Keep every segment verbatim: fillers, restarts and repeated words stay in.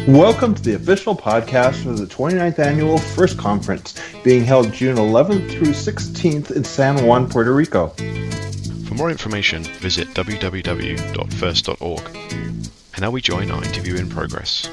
Welcome to the official podcast for the twenty-ninth Annual FIRST Conference, being held June eleventh through sixteenth in San Juan, Puerto Rico. For more information, visit w w w dot first dot org. And now we join our interview in progress.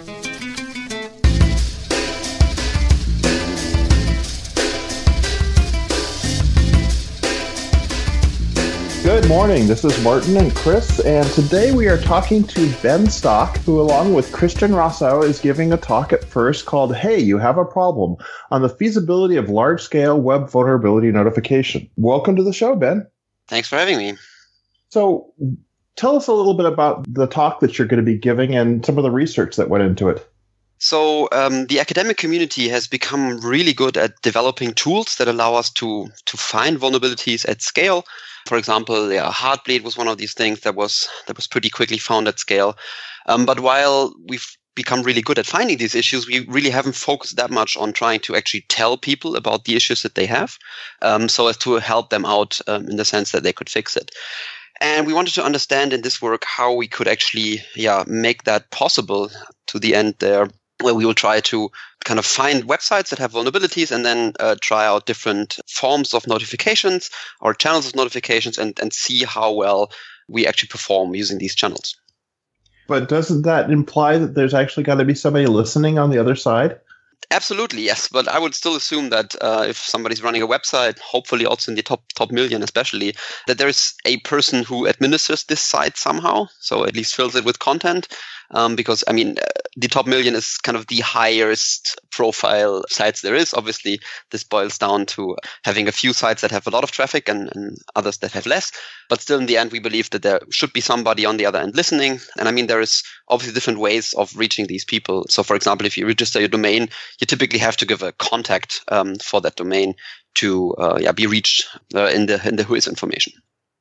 Good morning, this is Martin and Chris, and today we are talking to Ben Stock, who along with Christian Rossau is giving a talk at FIRST called Hey, You Have a Problem, on the feasibility of large-scale web vulnerability notification. Welcome to the show, Ben. Thanks for having me. So tell us a little bit about the talk that you're going to be giving and some of the research that went into it. So um, the academic community has become really good at developing tools that allow us to to find vulnerabilities at scale. For example, yeah, Heartbleed was one of these things that was that was pretty quickly found at scale. Um, but while we've become really good at finding these issues, we really haven't focused that much on trying to actually tell people about the issues that they have, um, so as to help them out um, in the sense that they could fix it. And we wanted to understand in this work how we could actually yeah, make that possible to the end there, where we will try to kind of find websites that have vulnerabilities and then uh, try out different forms of notifications or channels of notifications and, and see how well we actually perform using these channels. But doesn't that imply that there's actually got to be somebody listening on the other side? Absolutely, yes. But I would still assume that uh, if somebody's running a website, hopefully also in the top top million especially, that there's a person who administers this site somehow, so at least fills it with content. Um, because, I mean, uh, the top million is kind of the highest profile sites there is. Obviously, this boils down to having a few sites that have a lot of traffic and, and others that have less. But still, in the end, we believe that there should be somebody on the other end listening. And I mean, there is obviously different ways of reaching these people. So, for example, if you register your domain, you typically have to give a contact um, for that domain to uh, yeah, be reached uh, in the in the Whois information.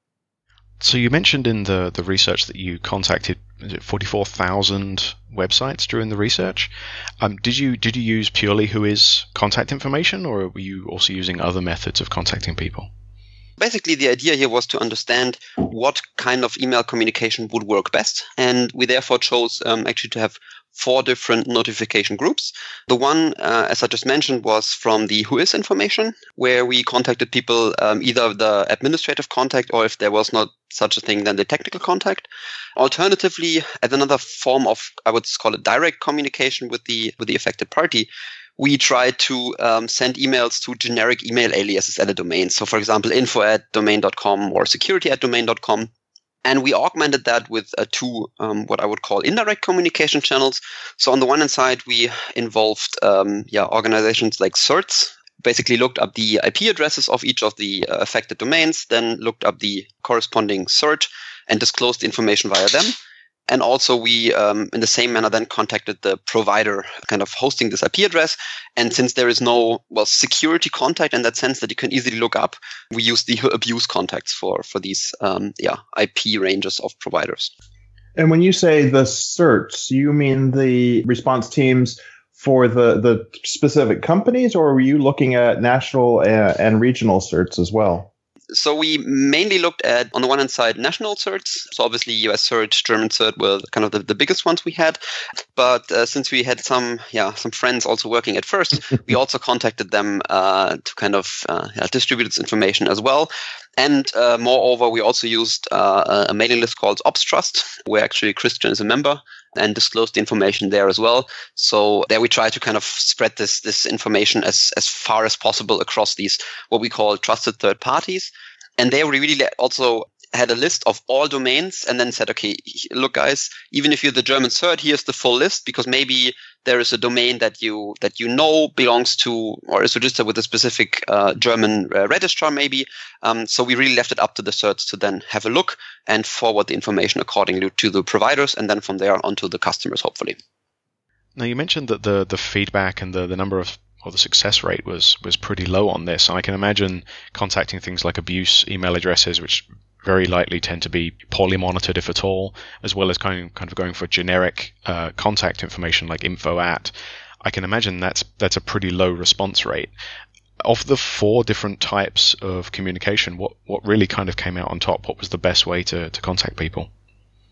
So you mentioned in the, the research that you contacted is it forty-four thousand websites during the research. Um, did you did you use purely Whois contact information, or were you also using other methods of contacting people? Basically, the idea here was to understand what kind of email communication would work best. And we therefore chose um, actually to have four different notification groups. The one, uh, as I just mentioned, was from the Whois information, where we contacted people, um, either the administrative contact or if there was not such a thing, then the technical contact. Alternatively, as another form of, I would call it direct communication with the with the affected party, we try to um, send emails to generic email aliases at a domain. So, for example, info at domain dot com or security at domain dot com. And we augmented that with uh, two, um, what I would call indirect communication channels. So on the one hand side, we involved um, yeah, organizations like certs, basically looked up the I P addresses of each of the uh, affected domains, then looked up the corresponding cert and disclosed the information via them. And also we, um, in the same manner, then contacted the provider kind of hosting this I P address. And since there is no, well, security contact in that sense that you can easily look up, we use the abuse contacts for, for these um, yeah, I P ranges of providers. And when you say the certs, you mean the response teams for the, the specific companies, or were you looking at national and, and regional certs as well? So we mainly looked at, on the one hand side, national certs. So obviously U S cert, German cert were kind of the, the biggest ones we had. But uh, since we had some yeah some friends also working at FIRST, we also contacted them uh, to kind of uh, yeah, distribute this information as well. And uh, moreover, we also used uh, a mailing list called OpsTrust, where actually Christian is a member, and disclosed the information there as well. So there we try to kind of spread this this information as, as far as possible across these, what we call trusted third parties. And there we really also had a list of all domains and then said, okay, look, guys, even if you're the German cert, here's the full list, because maybe there is a domain that you that you know belongs to or is registered with a specific uh, German uh, registrar maybe. Um, so we really left it up to the certs to then have a look and forward the information accordingly to the providers and then from there onto the customers, hopefully. Now, you mentioned that the, the feedback and the, the number of or the success rate was was pretty low on this. And I can imagine contacting things like abuse email addresses, which very likely tend to be poorly monitored, if at all, as well as kind of, kind of going for generic uh, contact information like info at. I can imagine that's that's a pretty low response rate. Of the four different types of communication, what, what really kind of came out on top? What was the best way to, to contact people?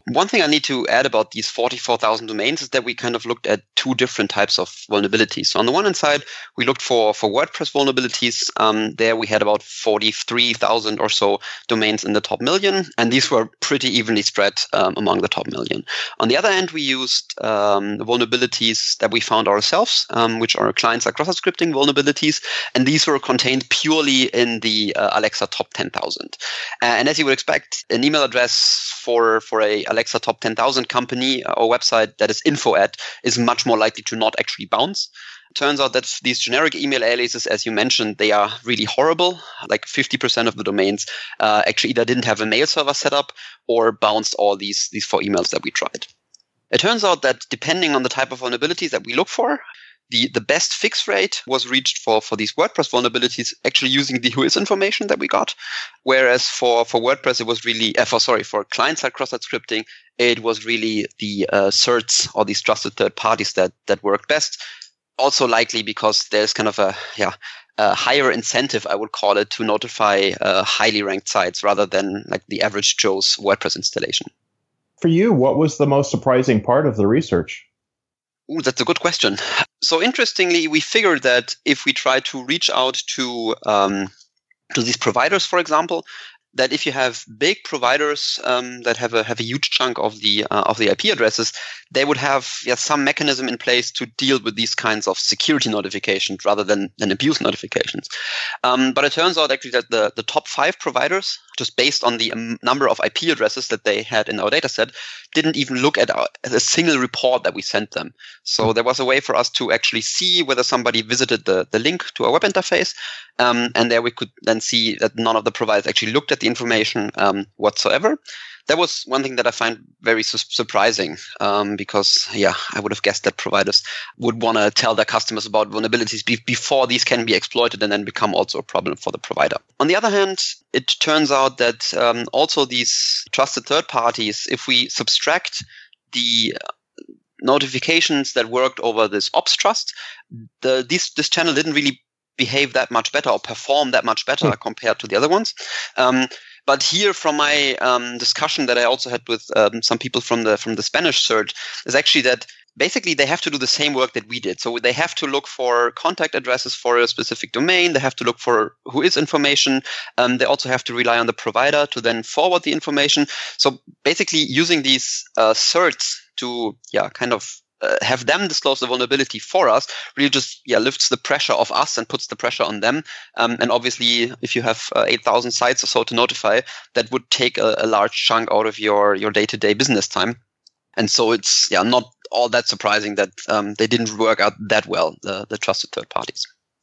one thing I need to add about these forty-four thousand domains is that we kind of looked at two different types of vulnerabilities. So on the one hand side, we looked for, for WordPress vulnerabilities. Um, there we had about forty-three thousand or so domains in the top million, and these were pretty evenly spread um, among the top million. On the other hand, we used um, vulnerabilities that we found ourselves, um, which are client-side cross-site scripting vulnerabilities, and these were contained purely in the uh, Alexa top ten thousand. Uh, and as you would expect, an email address for, for a Alexa top ten thousand company or website that is info at is much more likely to not actually bounce. Turns out that these generic email aliases, as you mentioned, they are really horrible. Like fifty percent of the domains uh, actually either didn't have a mail server set up or bounced all these, these four emails that we tried. It turns out that depending on the type of vulnerabilities that we look for, The, the best fix rate was reached for, for these WordPress vulnerabilities actually using the whois information that we got. Whereas for, for WordPress, it was really, uh, for sorry, for client-side cross-site scripting, it was really the uh, certs or these trusted third parties that, that worked best. Also likely because there's kind of a, yeah, a higher incentive, I would call it, to notify uh, highly ranked sites rather than like the average Joe's WordPress installation. For you, what was the most surprising part of the research? Ooh, that's a good question. So interestingly, we figured that if we try to reach out to um, to these providers, for example, that if you have big providers um, that have a have a huge chunk of the uh, of the I P addresses, they would have yeah, some mechanism in place to deal with these kinds of security notifications rather than, than abuse notifications. Um, but it turns out actually that the, the top five providers, just based on the um, number of I P addresses that they had in our data set, didn't even look at, our, at a single report that we sent them. So there was a way for us to actually see whether somebody visited the, the link to our web interface. Um, and there we could then see that none of the providers actually looked at the information um, whatsoever. That was one thing that I find very su- surprising um, because, yeah, I would have guessed that providers would want to tell their customers about vulnerabilities be- before these can be exploited and then become also a problem for the provider. On the other hand, it turns out that um, also these trusted third parties, if we subtract the notifications that worked over this ops trust, the, this, this channel didn't really behave that much better or perform that much better mm. compared to the other ones. Um, But here, from my um, discussion that I also had with um, some people from the from the Spanish cert, is actually that basically they have to do the same work that we did. So they have to look for contact addresses for a specific domain. They have to look for whois information. Um, they also have to rely on the provider to then forward the information. So basically, using these uh, certs to yeah kind of Uh, have them disclose the vulnerability for us really just yeah lifts the pressure off us and puts the pressure on them. Um, and obviously, if you have uh, eight thousand sites or so to notify, that would take a, a large chunk out of your your day-to-day business time. And so it's yeah not all that surprising that um, they didn't work out that well, the, the trusted third parties.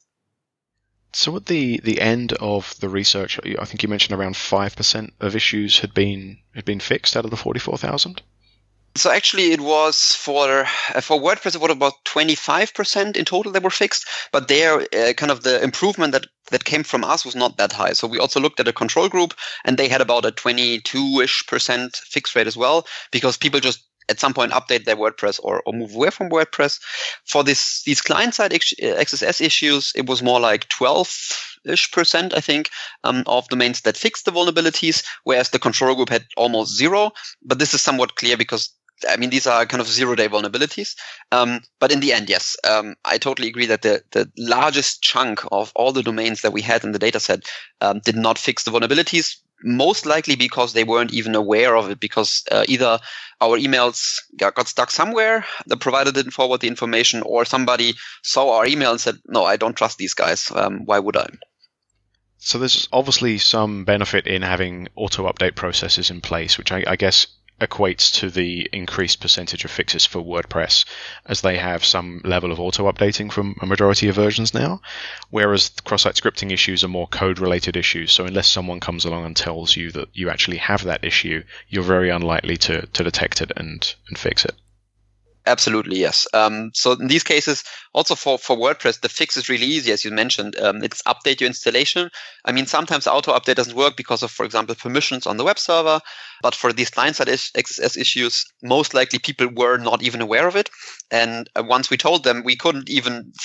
So at the, the end of the research, I think you mentioned around five percent of issues had been had been fixed out of the forty-four thousand? So actually, it was for uh, for WordPress, it was about twenty-five percent in total that were fixed. But there, uh, kind of the improvement that, that came from us was not that high. So we also looked at a control group, and they had about a twenty-two-ish percent fix rate as well, because people just at some point update their WordPress or, or move away from WordPress. For this these client-side X S S issues, it was more like twelve-ish percent, I think, um, of domains that fixed the vulnerabilities, whereas the control group had almost zero. But this is somewhat clear because I mean, these are kind of zero-day vulnerabilities. Um, but in the end, yes, um, I totally agree that the, the largest chunk of all the domains that we had in the dataset um, did not fix the vulnerabilities, most likely because they weren't even aware of it, because uh, either our emails got, got stuck somewhere, the provider didn't forward the information, or somebody saw our email and said, no, I don't trust these guys. Um, why would I? So there's obviously some benefit in having auto-update processes in place, which I, I guess equates to the increased percentage of fixes for WordPress, as they have some level of auto-updating from a majority of versions now, whereas the cross-site scripting issues are more code-related issues. So unless someone comes along and tells you that you actually have that issue, you're very unlikely to, to detect it and, and fix it. Absolutely, yes. Um, so in these cases, also for, for WordPress, the fix is really easy, as you mentioned. Um, it's update your installation. I mean, sometimes auto-update doesn't work because of, for example, permissions on the web server. But for these client-side X S S issues, most likely people were not even aware of it. And uh, once we told them, we couldn't even say,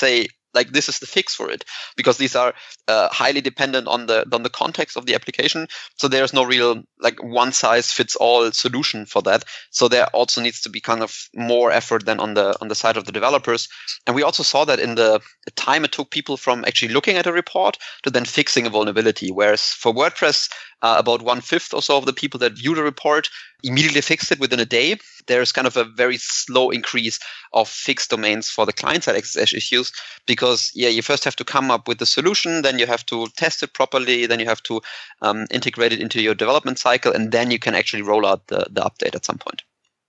like this is the fix for it, because these are uh, highly dependent on the on the context of the application. So there's no real like one size fits all solution for that. So there also needs to be kind of more effort than on the on the side of the developers. And we also saw that in the time it took people from actually looking at a report to then fixing a vulnerability. Whereas for WordPress, uh, about one fifth or so of the people that view the report immediately fixed it within a day. There's kind of a very slow increase of fixed domains for the client-side X S S issues, because yeah, you first have to come up with the solution, then you have to test it properly, then you have to um, integrate it into your development cycle, and then you can actually roll out the, the update at some point.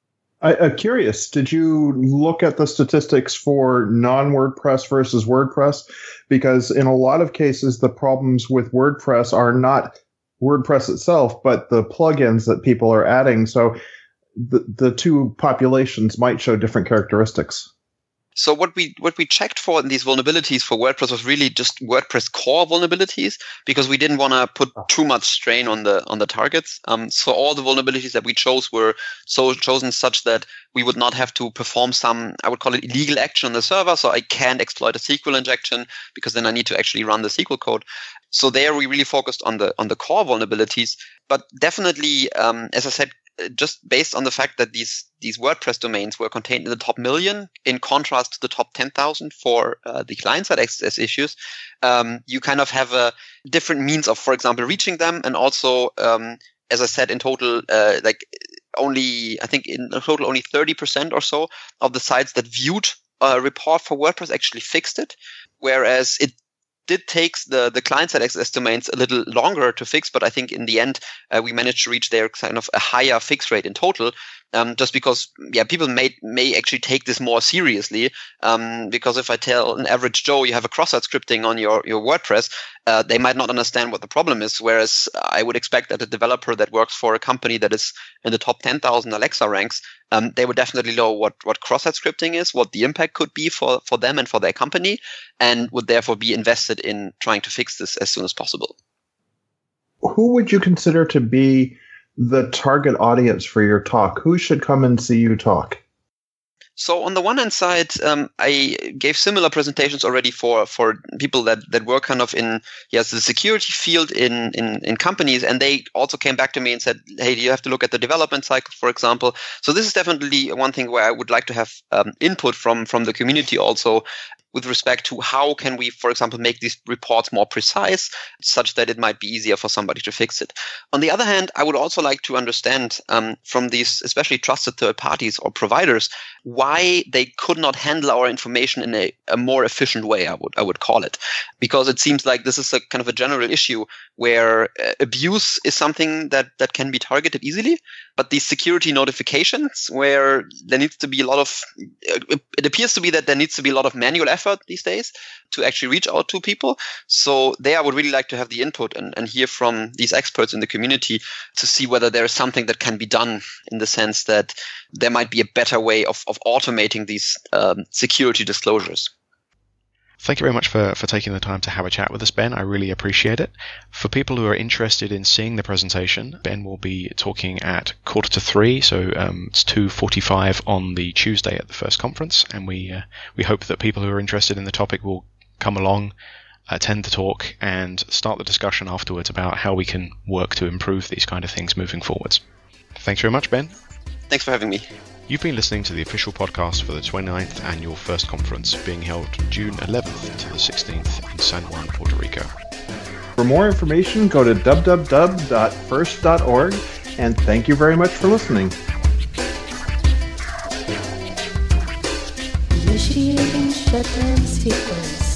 I, I'm curious, did you look at the statistics for non-WordPress versus WordPress? Because in a lot of cases, the problems with WordPress are not WordPress itself, but the plugins that people are adding. So the the two populations might show different characteristics. So what we what we checked for in these vulnerabilities for WordPress was really just WordPress core vulnerabilities, because we didn't want to put too much strain on the on the targets. Um, so all the vulnerabilities that we chose were so chosen such that we would not have to perform some, I would call it illegal action on the server. So I can't exploit a S Q L injection, because then I need to actually run the S Q L code. So there we really focused on the on the core vulnerabilities. But definitely, um, as I said, just based on the fact that these these WordPress domains were contained in the top million, in contrast to the top ten thousand for uh, the client-side X S S issues, um, you kind of have a different means of, for example, reaching them. And also, um, as I said, in total, uh, like only, I think in total, only thirty percent or so of the sites that viewed a report for WordPress actually fixed it, whereas it did take the, the client-side X S S domains a little longer to fix, but I think in the end, uh, we managed to reach their kind of a higher fix rate in total, um, just because, yeah, people may may actually take this more seriously, um, because if I tell an average Joe you have a cross-site scripting on your, your WordPress, uh, they might not understand what the problem is, whereas I would expect that a developer that works for a company that is in the top ten thousand Alexa ranks, um, they would definitely know what, what cross-site scripting is, what the impact could be for, for them and for their company, and would therefore be invested in trying to fix this as soon as possible. Who would you consider to be the target audience for your talk? Who should come and see you talk? So on the one hand side, um, I gave similar presentations already for, for people that, that work kind of in yes the security field in, in, in companies, and they also came back to me and said, hey, you have to look at the development cycle, for example. So this is definitely one thing where I would like to have um, input from, from the community also, with respect to how can we, for example, make these reports more precise, such that it might be easier for somebody to fix it. On the other hand, I would also like to understand um, from these, especially trusted third parties or providers, why they could not handle our information in a, a more efficient way, I would I would call it. Because it seems like this is a kind of a general issue where uh, abuse is something that, that can be targeted easily, but these security notifications where there needs to be a lot of, it appears to be that there needs to be a lot of manual effort these days to actually reach out to people. So there I would really like to have the input and, and hear from these experts in the community to see whether there is something that can be done, in the sense that there might be a better way of, of automating these um, security disclosures. Thank you very much for, for taking the time to have a chat with us, Ben. I really appreciate it. For people who are interested in seeing the presentation, Ben will be talking at quarter to three, so um, it's two forty-five on the Tuesday at the first conference, and we uh, we hope that people who are interested in the topic will come along, attend the talk, and start the discussion afterwards about how we can work to improve these kind of things moving forwards. Thanks very much, Ben. Thanks for having me. You've been listening to the official podcast for the twenty-ninth Annual First Conference, being held June eleventh to the sixteenth in San Juan, Puerto Rico. For more information, go to w w w dot first dot org, and thank you very much for listening. Initiating shutdown sequence.